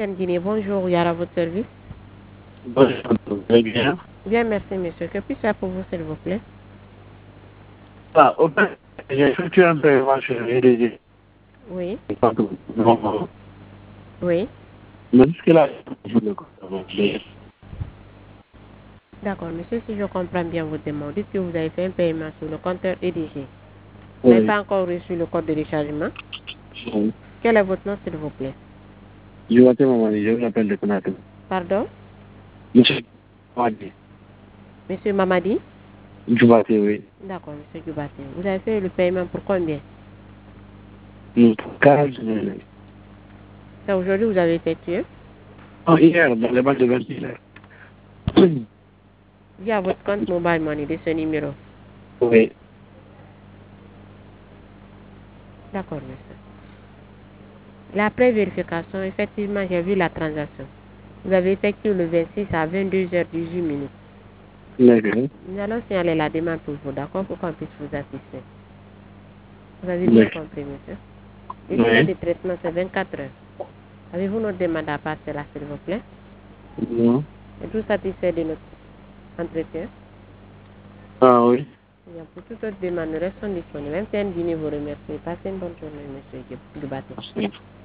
MTN Guinée, bonjour, Yara, à votre service. Bonjour, très bien. Bien, merci, monsieur. Que puis-je faire pour vous, s'il vous plaît? Ah, au fait, j'ai effectué un paiement sur RDG. Oui, Non, oui. mais jusque-là, je le comprends. D'accord, monsieur, si je comprends bien votre demande, dites que vous avez fait un paiement sur le compteur EDG. Vous n'avez Oui, pas encore reçu le code de déchargement. oui. Quel est votre nom, s'il vous plaît? Je m'appelle Mamadi, je vous appelle de Konaté. Pardon? Monsieur Mamadi. Monsieur Mamadi? Djoubaté, oui. D'accord, monsieur Djubaté. Vous avez fait le paiement pour combien? Nous, pour 40 semaines. C'est aujourd'hui que vous avez effectué? Oh, hier, dans les matchs de 26 heures. Il y a votre compte mobile money de ce numéro. Oui. D'accord, monsieur. La pré-vérification, effectivement, j'ai vu la transaction. Vous avez effectué le 26 à 22h18. D'accord. Nous allons signaler la demande pour vous, d'accord, pour qu'on puisse vous assister. Vous avez bien D'accord. compris, monsieur. Le délai de Oui. traitement, c'est 24 heures. Avez-vous notre demande à passer là, s'il vous plaît? Non. Êtes-vous satisfait de notre entretien? Ah, oui. Bien, pour toute autre demande, nous restons disponibles. MTN Guinée vous remercie. Passez une bonne journée, monsieur Dubaté. Merci.